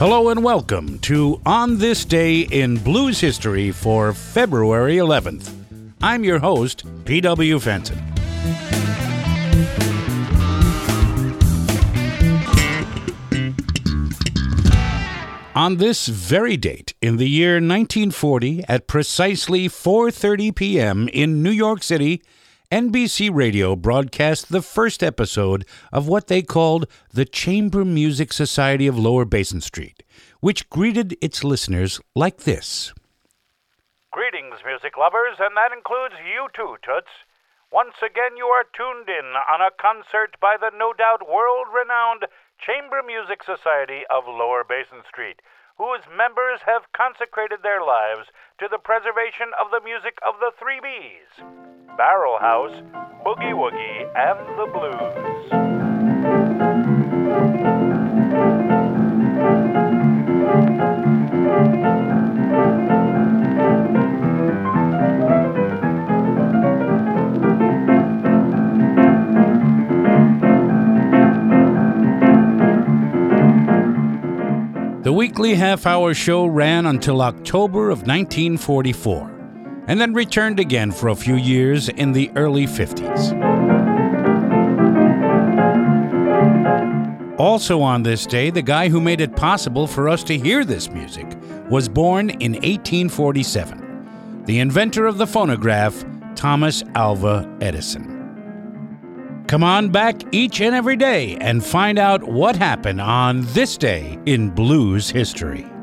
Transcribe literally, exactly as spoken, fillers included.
Hello and welcome to On This Day in Blues History for February eleventh. I'm your host, P W. Fenton. On this very date, in the year nineteen forty, at precisely four thirty p.m. in New York City, N B C Radio broadcast the first episode of what they called the Chamber Music Society of Lower Basin Street, which greeted its listeners like this. Greetings, music lovers, and that includes you too, Toots. Once again, you are tuned in on a concert by the no doubt world-renowned Chamber Music Society of Lower Basin Street, whose members have consecrated their lives to the preservation of the music of the three B's: Barrel House, Boogie Woogie, and the Blues. The weekly half-hour show ran until October of nineteen forty-four, and then returned again for a few years in the early fifties. Also on this day, the guy who made it possible for us to hear this music was born in eighteen forty-seven, the inventor of the phonograph, Thomas Alva Edison. Come on back each and every day and find out what happened on this day in blues history.